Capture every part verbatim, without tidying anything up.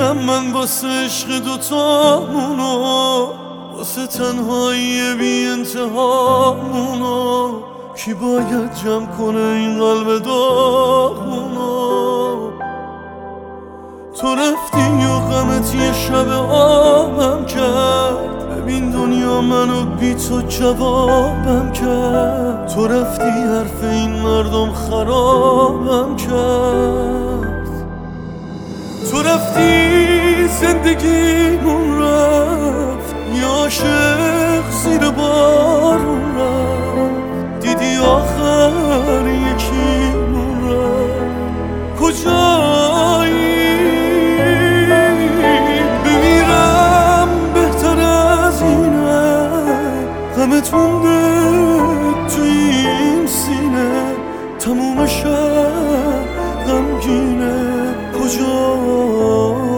بمیرم من واسه عشق دوتامونو، واسه تنهایی بی انتهامونو. کی باید جمع کنه این قلب داغونو؟ تو رفتی و غمت یه شب آبم کرد، ببین دنیا منو بی تو جوابم کرد. تو رفتی حرف این مردم خرابم کرد. تو رفتی زندگیمون رفت، یه عاشق زیر بارون رفت. دیدی آخر یکیمون رفت. کجایی؟ بمیرم بهتر از اینه، غمت مونده تو این سینه. تموم شب غمگینه. کجایی؟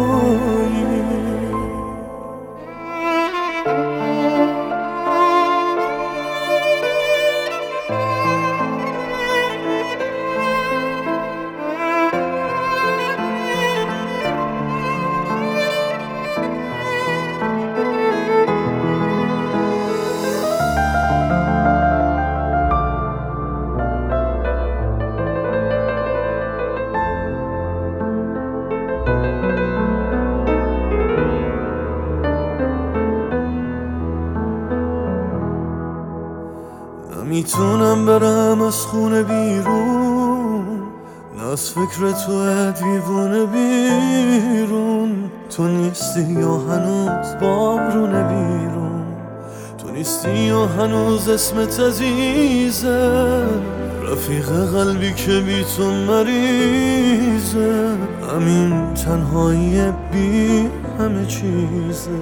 نمیتونم برم از خونه بیرون، نه از فکر تو دیوونه بیرون. تو نیستی یا هنوز بارونه بیرون، تو نیستی یا هنوز اسمت عزیزه. رفیق قلبی که بی تو مریضه، همین تنهایی بی همه چیزه.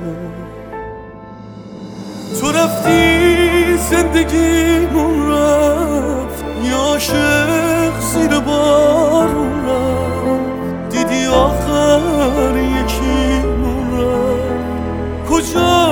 تو رفتی زندگیمون رفت، یه عاشق زیر بارون رفت. دیدی آخر یکیمون رفت. کجا